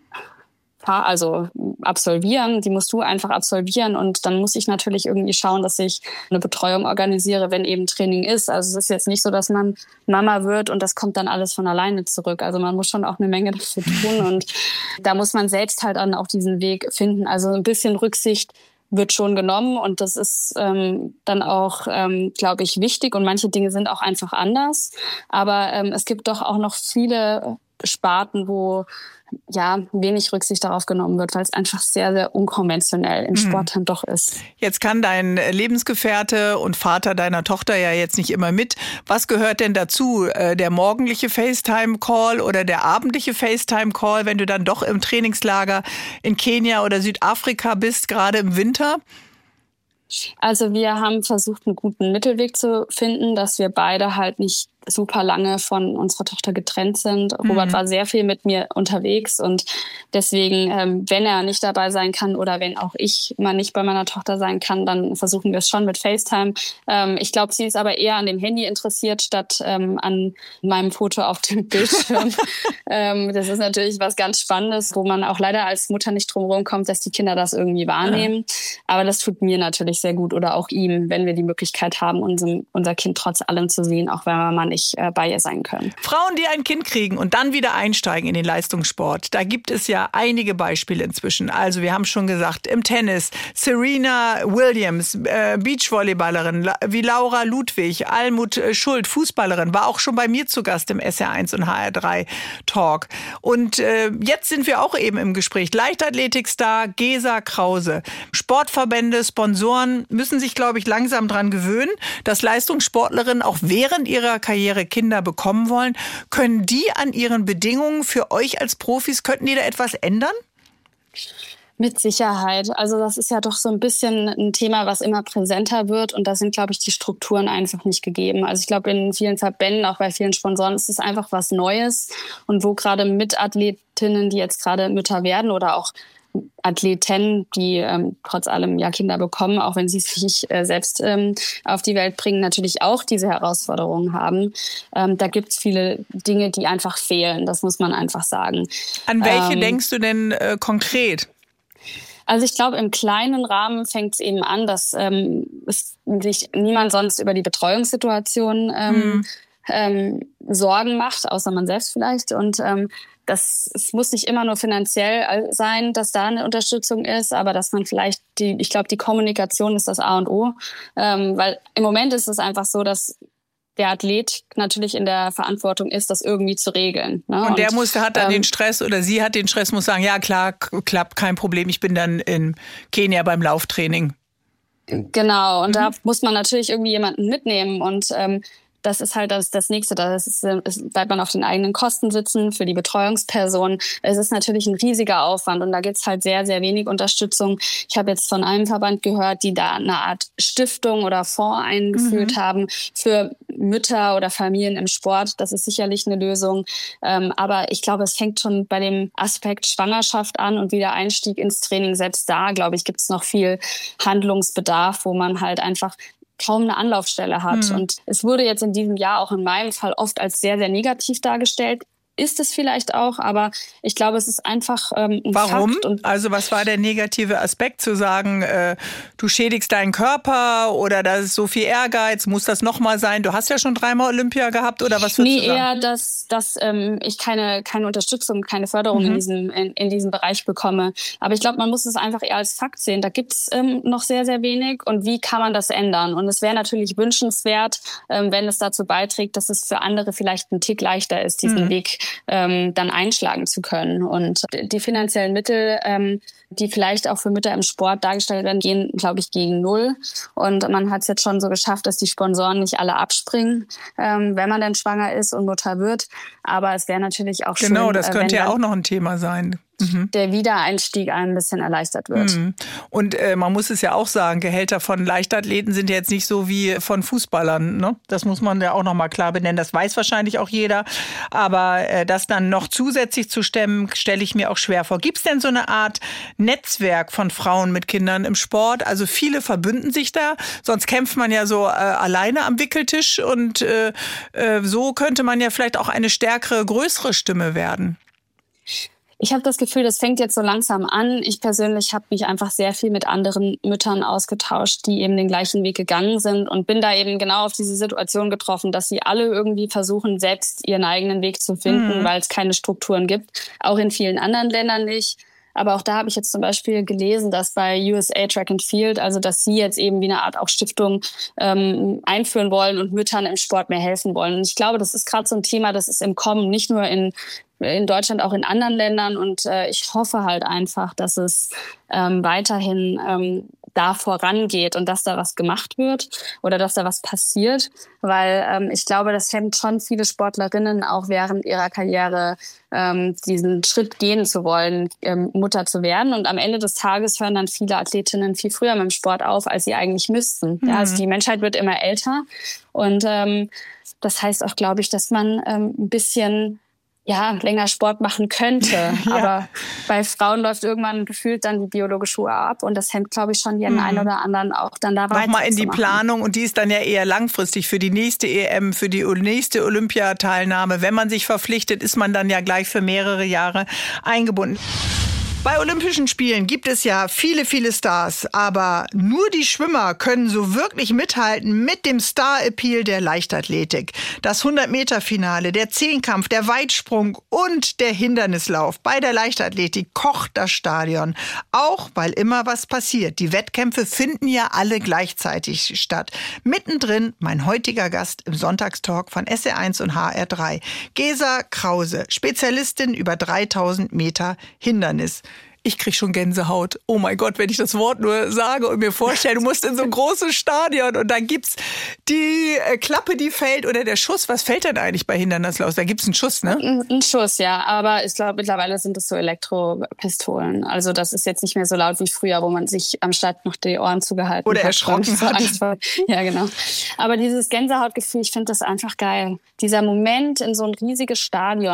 S3: absolvieren, die musst du einfach absolvieren und dann muss ich natürlich irgendwie schauen, dass ich eine Betreuung organisiere, wenn eben Training ist. Also es ist jetzt nicht so, dass man Mama wird und das kommt dann alles von alleine zurück. Also man muss schon auch eine Menge dafür tun und da muss man selbst halt dann auch diesen Weg finden. Also ein bisschen Rücksicht wird schon genommen und das ist dann auch, glaube ich, wichtig und manche Dinge sind auch einfach anders. Aber es gibt doch auch noch viele Sparten, wo wenig Rücksicht darauf genommen wird, weil es einfach sehr, sehr unkonventionell im Sport dann doch ist.
S2: Jetzt kann dein Lebensgefährte und Vater deiner Tochter ja jetzt nicht immer mit. Was gehört denn dazu? Der morgendliche FaceTime-Call oder der abendliche FaceTime-Call, wenn du dann doch im Trainingslager in Kenia oder Südafrika bist, gerade im Winter?
S3: Also wir haben versucht, einen guten Mittelweg zu finden, dass wir beide halt nicht super lange von unserer Tochter getrennt sind. Robert war sehr viel mit mir unterwegs und deswegen, wenn er nicht dabei sein kann oder wenn auch ich mal nicht bei meiner Tochter sein kann, dann versuchen wir es schon mit FaceTime. Ich glaube, sie ist aber eher an dem Handy interessiert, statt an meinem Foto auf dem Bildschirm. Das ist natürlich was ganz Spannendes, wo man auch leider als Mutter nicht drum herum kommt, dass die Kinder das irgendwie wahrnehmen. Aber das tut mir natürlich sehr gut oder auch ihm, wenn wir die Möglichkeit haben, unser Kind trotz allem zu sehen, auch wenn wir mal nicht bei ihr sein können.
S2: Frauen, die ein Kind kriegen und dann wieder einsteigen in den Leistungssport, da gibt es ja einige Beispiele inzwischen. Also wir haben schon gesagt, im Tennis, Serena Williams, Beachvolleyballerin, wie Laura Ludwig, Almut Schuld, Fußballerin, war auch schon bei mir zu Gast im SR1 und HR3 Talk. Und jetzt sind wir auch eben im Gespräch. Leichtathletikstar Gesa Krause. Sportverbände, Sponsoren müssen sich, glaube ich, langsam dran gewöhnen, dass Leistungssportlerinnen auch während ihrer Karriere Kinder bekommen wollen. Können die an ihren Bedingungen für euch als Profis, könnten die da etwas ändern?
S3: Mit Sicherheit. Also das ist ja doch so ein bisschen ein Thema, was immer präsenter wird und da sind, glaube ich, die Strukturen einfach nicht gegeben. Also ich glaube, in vielen Verbänden, auch bei vielen Sponsoren, ist es einfach was Neues und wo gerade Mitathletinnen, die jetzt gerade Mütter werden oder auch Athleten, die trotz allem ja Kinder bekommen, auch wenn sie es nicht selbst auf die Welt bringen, natürlich auch diese Herausforderungen haben. Da gibt es viele Dinge, die einfach fehlen, das muss man einfach sagen.
S2: An welche denkst du denn konkret?
S3: Also ich glaube, im kleinen Rahmen fängt es eben an, dass sich niemand sonst über die Betreuungssituation Sorgen macht, außer man selbst vielleicht. Und es muss nicht immer nur finanziell sein, dass da eine Unterstützung ist, aber dass man vielleicht ich glaube, die Kommunikation ist das A und O. Weil im Moment ist es einfach so, dass der Athlet natürlich in der Verantwortung ist, das irgendwie zu regeln. Ne?
S2: Und der hat dann den Stress oder sie hat den Stress, muss sagen, ja klar, klappt, kein Problem, ich bin dann in Kenia beim Lauftraining.
S3: Genau, und da muss man natürlich irgendwie jemanden mitnehmen und das ist halt das Nächste. Bleibt man auf den eigenen Kosten sitzen für die Betreuungsperson. Es ist natürlich ein riesiger Aufwand und da gibt's halt sehr, sehr wenig Unterstützung. Ich habe jetzt von einem Verband gehört, die da eine Art Stiftung oder Fonds eingeführt haben für Mütter oder Familien im Sport. Das ist sicherlich eine Lösung. Aber ich glaube, es fängt schon bei dem Aspekt Schwangerschaft an und wieder Einstieg ins Training. Selbst da, glaube ich, gibt's noch viel Handlungsbedarf, wo man halt einfach kaum eine Anlaufstelle hat. Und es wurde jetzt in diesem Jahr auch in meinem Fall oft als sehr, sehr negativ dargestellt. Ist es vielleicht auch, aber ich glaube, es ist einfach
S2: Warum?
S3: Fakt. Und
S2: also was war der negative Aspekt, zu sagen, du schädigst deinen Körper oder da ist so viel Ehrgeiz, muss das nochmal sein? Du hast ja schon 3-mal Olympia gehabt oder was würdest du sagen?
S3: Eher, dass ich keine Unterstützung, keine Förderung in diesem Bereich bekomme. Aber ich glaube, man muss es einfach eher als Fakt sehen. Da gibt's noch sehr, sehr wenig und wie kann man das ändern? Und es wäre natürlich wünschenswert, wenn es dazu beiträgt, dass es für andere vielleicht ein Tick leichter ist, diesen Weg dann einschlagen zu können. Und die finanziellen Mittel, die vielleicht auch für Mütter im Sport dargestellt werden, gehen, glaube ich, gegen 0. Und man hat es jetzt schon so geschafft, dass die Sponsoren nicht alle abspringen, wenn man dann schwanger ist und Mutter wird. Aber es wäre natürlich auch schön,
S2: genau, das könnte ja auch noch ein Thema sein.
S3: Der Wiedereinstieg ein bisschen erleichtert wird.
S2: Und man muss es ja auch sagen, Gehälter von Leichtathleten sind ja jetzt nicht so wie von Fußballern. Ne? Das muss man ja auch noch mal klar benennen. Das weiß wahrscheinlich auch jeder. Aber das dann noch zusätzlich zu stemmen, stelle ich mir auch schwer vor. Gibt es denn so eine Art Netzwerk von Frauen mit Kindern im Sport? Also viele verbünden sich da. Sonst kämpft man ja so alleine am Wickeltisch. Und so könnte man ja vielleicht auch eine stärkere, größere Stimme werden.
S3: Ich habe das Gefühl, das fängt jetzt so langsam an. Ich persönlich habe mich einfach sehr viel mit anderen Müttern ausgetauscht, die eben den gleichen Weg gegangen sind und bin da eben genau auf diese Situation getroffen, dass sie alle irgendwie versuchen, selbst ihren eigenen Weg zu finden, weil es keine Strukturen gibt. Auch in vielen anderen Ländern nicht. Aber auch da habe ich jetzt zum Beispiel gelesen, dass bei USA Track and Field, also dass sie jetzt eben wie eine Art auch Stiftung einführen wollen und Müttern im Sport mehr helfen wollen. Und ich glaube, das ist gerade so ein Thema, das ist im Kommen, nicht nur in Deutschland, auch in anderen Ländern. Und ich hoffe halt einfach, dass es weiterhin da vorangeht und dass da was gemacht wird oder dass da was passiert. Weil ich glaube, das hemmt schon viele Sportlerinnen auch während ihrer Karriere, diesen Schritt gehen zu wollen, Mutter zu werden. Und am Ende des Tages hören dann viele Athletinnen viel früher mit dem Sport auf, als sie eigentlich müssten. Ja, also die Menschheit wird immer älter. Und das heißt auch, glaube ich, dass man ein bisschen länger Sport machen könnte. Ja. Aber bei Frauen läuft irgendwann gefühlt dann die biologische Uhr ab und das hemmt, glaube ich, schon den einen oder anderen auch dann da weiterzumachen.
S2: Nochmal in die Planung und die ist dann ja eher langfristig für die nächste EM, für die nächste Olympiateilnahme. Wenn man sich verpflichtet, ist man dann ja gleich für mehrere Jahre eingebunden. Bei Olympischen Spielen gibt es ja viele, viele Stars, aber nur die Schwimmer können so wirklich mithalten mit dem Star-Appeal der Leichtathletik. Das 100-Meter-Finale, der Zehnkampf, der Weitsprung und der Hindernislauf. Bei der Leichtathletik kocht das Stadion, auch weil immer was passiert. Die Wettkämpfe finden ja alle gleichzeitig statt. Mittendrin mein heutiger Gast im Sonntagstalk von SR1 und HR3, Gesa Krause, Spezialistin über 3000 Meter Hindernis. Ich krieg schon Gänsehaut. Oh mein Gott, wenn ich das Wort nur sage und mir vorstelle, du musst in so ein großes Stadion und da gibt's die Klappe, die fällt oder der Schuss. Was fällt denn eigentlich bei Hindernislauf? Da gibt's einen Schuss, ne?
S3: Ein Schuss, ja. Aber ich glaube, mittlerweile sind es so Elektropistolen. Also das ist jetzt nicht mehr so laut wie früher, wo man sich am Start noch die Ohren zugehalten
S2: oder erschrocken hat.
S3: Ja, genau. Aber dieses Gänsehautgefühl, ich finde das einfach geil. Dieser Moment in so ein riesiges Stadion,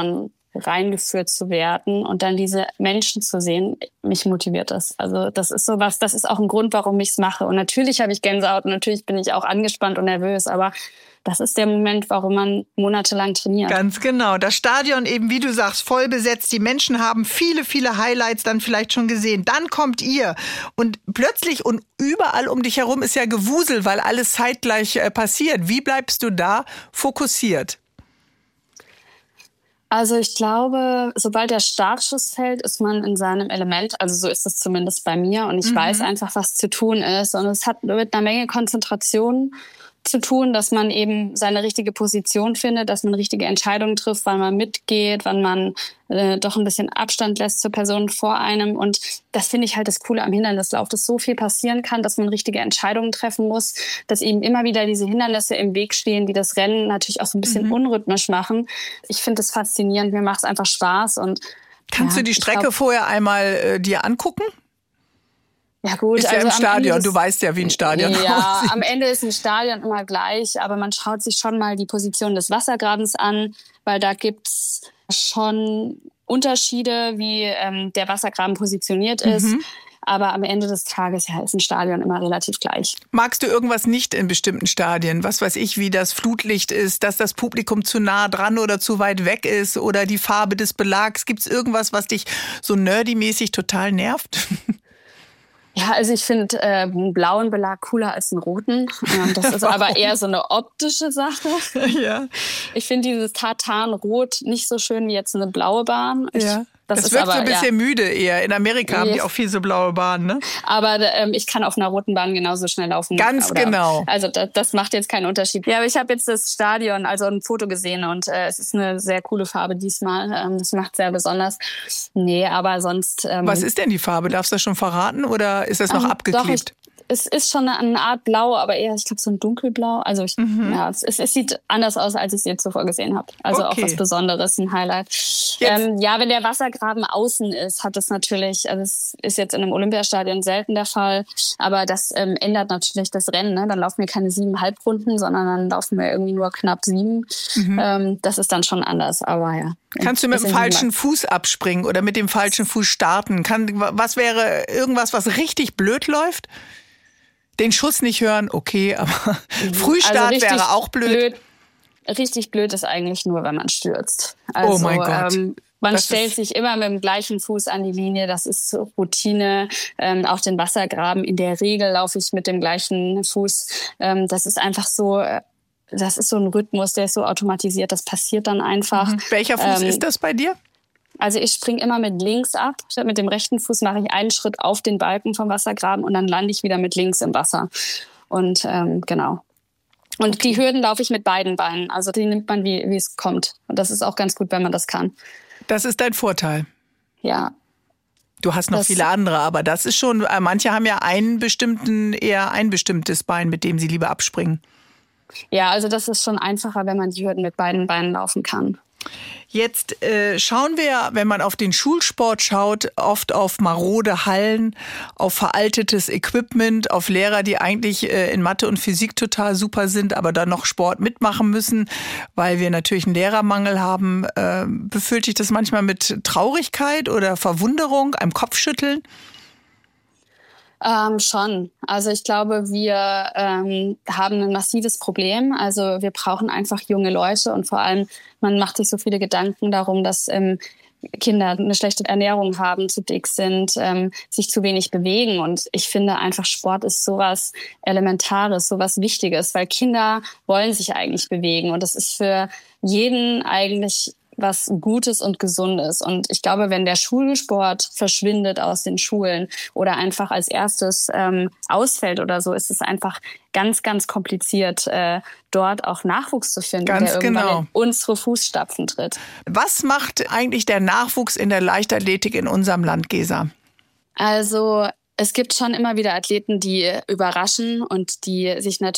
S3: reingeführt zu werden und dann diese Menschen zu sehen, mich motiviert das. Also das ist sowas, das ist auch ein Grund, warum ich es mache. Und natürlich habe ich Gänsehaut und natürlich bin ich auch angespannt und nervös, aber das ist der Moment, warum man monatelang trainiert.
S2: Ganz genau. Das Stadion eben, wie du sagst, voll besetzt. Die Menschen haben viele, viele Highlights dann vielleicht schon gesehen. Dann kommt ihr und plötzlich und überall um dich herum ist ja Gewusel, weil alles zeitgleich passiert. Wie bleibst du da fokussiert?
S3: Also ich glaube, sobald der Startschuss fällt, ist man in seinem Element. Also so ist es zumindest bei mir. Und ich weiß einfach, was zu tun ist. Und es hat mit einer Menge Konzentration zu tun, dass man eben seine richtige Position findet, dass man richtige Entscheidungen trifft, wann man mitgeht, wann man doch ein bisschen Abstand lässt zur Person vor einem. Und das finde ich halt das Coole am Hindernislauf, dass so viel passieren kann, dass man richtige Entscheidungen treffen muss, dass eben immer wieder diese Hindernisse im Weg stehen, die das Rennen natürlich auch so ein bisschen unrhythmisch machen. Ich finde das faszinierend, mir macht es einfach Spaß. Und
S2: kannst du die Strecke vorher einmal dir angucken?
S3: Ja gut,
S2: ist ja
S3: also
S2: im Stadion, du weißt ja, wie ein Stadion aussieht.
S3: Ja, am Ende ist ein Stadion immer gleich, aber man schaut sich schon mal die Position des Wassergrabens an, weil da gibt's schon Unterschiede, wie der Wassergraben positioniert ist. Aber am Ende des Tages ist ein Stadion immer relativ gleich.
S2: Magst du irgendwas nicht in bestimmten Stadien? Was weiß ich, wie das Flutlicht ist, dass das Publikum zu nah dran oder zu weit weg ist oder die Farbe des Belags? Gibt's irgendwas, was dich so nerdy-mäßig total nervt?
S3: Ja, also ich finde einen blauen Belag cooler als einen roten. Das ist aber eher so eine optische Sache. Ja. Ich finde dieses Tartanrot nicht so schön wie jetzt eine blaue Bahn.
S2: Das wirkt aber so ein bisschen müde eher. In Amerika haben die auch viel so blaue Bahnen, ne?
S3: Aber ich kann auf einer roten Bahn genauso schnell laufen.
S2: Ganz genau.
S3: Also das macht jetzt keinen Unterschied. Ja, aber ich habe jetzt das Stadion, also ein Foto gesehen und es ist eine sehr coole Farbe diesmal. Das macht sehr besonders. Nee, aber sonst...
S2: Was ist denn die Farbe? Darfst du das schon verraten oder ist das noch abgeklebt?
S3: Doch, es ist schon eine Art Blau, aber eher, ich glaube, so ein dunkelblau. Also es sieht anders aus, als ich es jetzt zuvor gesehen habe. Also auch was Besonderes, ein Highlight. Wenn der Wassergraben außen ist, hat es natürlich, also es ist jetzt in einem Olympiastadion selten der Fall, aber das ändert natürlich das Rennen. Ne? Dann laufen wir keine 7 Halbrunden, sondern dann laufen wir irgendwie nur knapp 7. Das ist dann schon anders, aber ja.
S2: Kannst du mit dem falschen Fuß abspringen oder mit dem falschen Fuß starten? Was wäre irgendwas, was richtig blöd läuft? Den Schuss nicht hören, okay, aber Frühstart also wäre auch blöd.
S3: Richtig blöd ist eigentlich nur, wenn man stürzt. Also,
S2: oh mein Gott.
S3: Man stellt sich immer mit dem gleichen Fuß an die Linie, das ist so Routine. Auch den Wassergraben, in der Regel laufe ich mit dem gleichen Fuß. Das ist einfach so... Das ist so ein Rhythmus, der ist so automatisiert, das passiert dann einfach.
S2: Welcher Fuß ist das bei dir?
S3: Also ich springe immer mit links ab. Mit dem rechten Fuß mache ich einen Schritt auf den Balken vom Wassergraben und dann lande ich wieder mit links im Wasser. Und genau. Und die Hürden laufe ich mit beiden Beinen. Also die nimmt man, wie es kommt. Und das ist auch ganz gut, wenn man das kann.
S2: Das ist dein Vorteil.
S3: Ja.
S2: Du hast noch viele andere, aber das ist schon, manche haben ja eher ein bestimmtes Bein, mit dem sie lieber abspringen.
S3: Ja, also das ist schon einfacher, wenn man die Hürden mit beiden Beinen laufen kann.
S2: Jetzt schauen wir, wenn man auf den Schulsport schaut, oft auf marode Hallen, auf veraltetes Equipment, auf Lehrer, die eigentlich in Mathe und Physik total super sind, aber dann noch Sport mitmachen müssen, weil wir natürlich einen Lehrermangel haben. Befüllt dich das manchmal mit Traurigkeit oder Verwunderung, einem Kopfschütteln?
S3: Schon. Also ich glaube, wir haben ein massives Problem. Also wir brauchen einfach junge Leute und vor allem, man macht sich so viele Gedanken darum, dass Kinder eine schlechte Ernährung haben, zu dick sind, sich zu wenig bewegen. Und ich finde einfach, Sport ist sowas Elementares, sowas Wichtiges, weil Kinder wollen sich eigentlich bewegen. Und das ist für jeden eigentlich was Gutes und Gesundes. Und ich glaube, wenn der Schulsport verschwindet aus den Schulen oder einfach als erstes ausfällt oder so, ist es einfach ganz, ganz kompliziert, dort auch Nachwuchs zu finden, der irgendwann in unsere Fußstapfen tritt.
S2: Was macht eigentlich der Nachwuchs in der Leichtathletik in unserem Land, Gesa?
S3: Also es gibt schon immer wieder Athleten, die überraschen und die sich natürlich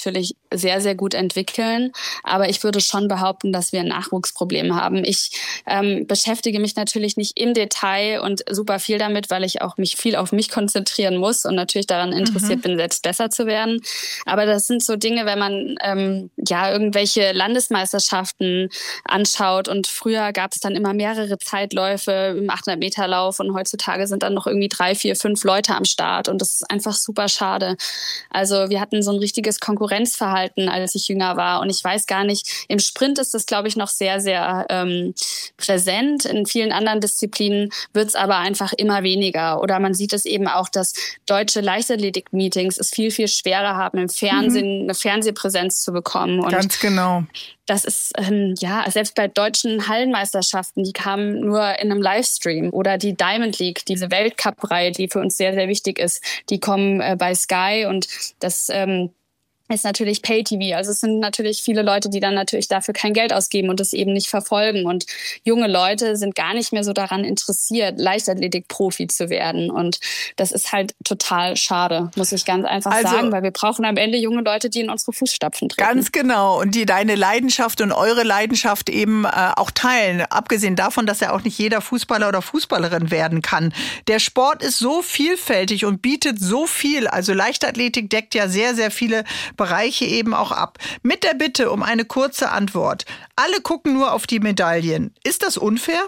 S3: sehr, sehr gut entwickeln. Aber ich würde schon behaupten, dass wir ein Nachwuchsproblem haben. Ich beschäftige mich natürlich nicht im Detail und super viel damit, weil ich auch mich viel auf mich konzentrieren muss und natürlich daran interessiert bin, selbst besser zu werden. Aber das sind so Dinge, wenn man irgendwelche Landesmeisterschaften anschaut und früher gab es dann immer mehrere Zeitläufe im 800-Meter-Lauf und heutzutage sind dann noch irgendwie 3, 4, 5 Leute am Start und das ist einfach super schade. Also wir hatten so ein richtiges Konkurrenzverhalten, als ich jünger war und ich weiß gar nicht, im Sprint ist das, glaube ich, noch sehr, sehr präsent. In vielen anderen Disziplinen wird es aber einfach immer weniger. Oder man sieht es eben auch, dass deutsche Leichtathletik-Meetings es viel, viel schwerer haben, im Fernsehen eine Fernsehpräsenz zu bekommen. Und
S2: ganz genau.
S3: Das ist, selbst bei deutschen Hallenmeisterschaften, die kamen nur in einem Livestream. Oder die Diamond League, diese Weltcup-Reihe, die für uns sehr, sehr wichtig ist, die kommen bei Sky und das ist natürlich Pay-TV. Also es sind natürlich viele Leute, die dann natürlich dafür kein Geld ausgeben und das eben nicht verfolgen. Und junge Leute sind gar nicht mehr so daran interessiert, Leichtathletik-Profi zu werden. Und das ist halt total schade, muss ich ganz einfach sagen, weil wir brauchen am Ende junge Leute, die in unsere Fußstapfen treten.
S2: Ganz genau. Und die deine Leidenschaft und eure Leidenschaft eben auch teilen. Abgesehen davon, dass ja auch nicht jeder Fußballer oder Fußballerin werden kann. Der Sport ist so vielfältig und bietet so viel. Also Leichtathletik deckt ja sehr, sehr viele Bereiche eben auch ab. Mit der Bitte um eine kurze Antwort. Alle gucken nur auf die Medaillen. Ist das unfair?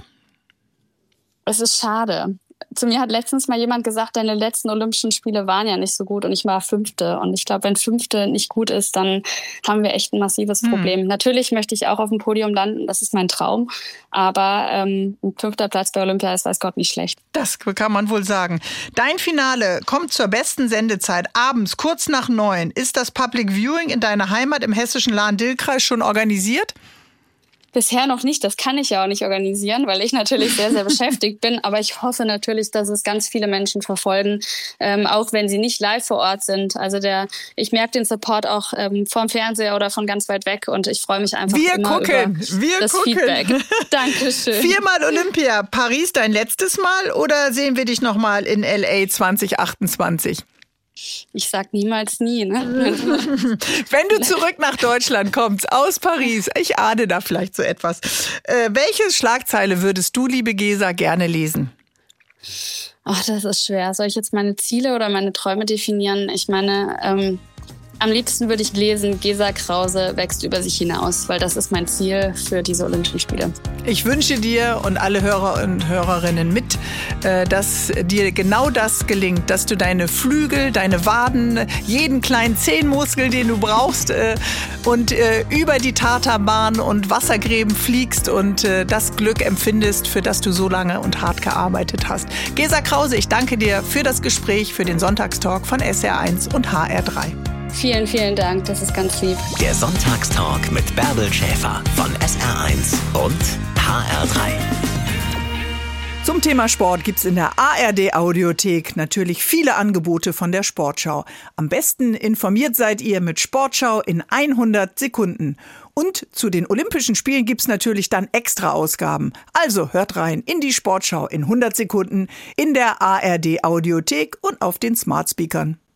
S3: Es ist schade. Zu mir hat letztens mal jemand gesagt, deine letzten Olympischen Spiele waren ja nicht so gut und ich war 5. Und ich glaube, wenn 5. nicht gut ist, dann haben wir echt ein massives Problem. Natürlich möchte ich auch auf dem Podium landen, das ist mein Traum. Aber ein 5. Platz bei Olympia ist, weiß Gott, nicht schlecht.
S2: Das kann man wohl sagen. Dein Finale kommt zur besten Sendezeit abends, kurz nach 9. Ist das Public Viewing in deiner Heimat im hessischen Lahn-Dill-Kreis schon organisiert?
S3: Bisher noch nicht, das kann ich ja auch nicht organisieren, weil ich natürlich sehr, sehr beschäftigt bin. Aber ich hoffe natürlich, dass es ganz viele Menschen verfolgen, auch wenn sie nicht live vor Ort sind. Also ich merke den Support auch vom Fernseher oder von ganz weit weg und ich freue mich einfach immer über das Feedback. Dankeschön.
S2: 4-mal Olympia. Paris dein letztes Mal oder sehen wir dich nochmal in LA 2028?
S3: Ich sag niemals nie, ne?
S2: Wenn du zurück nach Deutschland kommst, aus Paris, ich ahne da vielleicht so etwas. Welche Schlagzeile würdest du, liebe Gesa, gerne lesen?
S3: Ach, das ist schwer. Soll ich jetzt meine Ziele oder meine Träume definieren? Ich meine, am liebsten würde ich lesen, Gesa Krause wächst über sich hinaus, weil das ist mein Ziel für diese Olympischen Spiele.
S2: Ich wünsche dir und alle Hörer und Hörerinnen mit, dass dir genau das gelingt, dass du deine Flügel, deine Waden, jeden kleinen Zehenmuskel, den du brauchst und über die Tartarbahn und Wassergräben fliegst und das Glück empfindest, für das du so lange und hart gearbeitet hast. Gesa Krause, ich danke dir für das Gespräch, für den Sonntagstalk von SR1 und HR3.
S3: Vielen, vielen Dank, das ist ganz lieb.
S1: Der Sonntagstalk mit Bärbel Schäfer von SR1 und HR3.
S2: Zum Thema Sport gibt's in der ARD-Audiothek natürlich viele Angebote von der Sportschau. Am besten informiert seid ihr mit Sportschau in 100 Sekunden. Und zu den Olympischen Spielen gibt's natürlich dann extra Ausgaben. Also hört rein in die Sportschau in 100 Sekunden in der ARD-Audiothek und auf den Smart Speakern.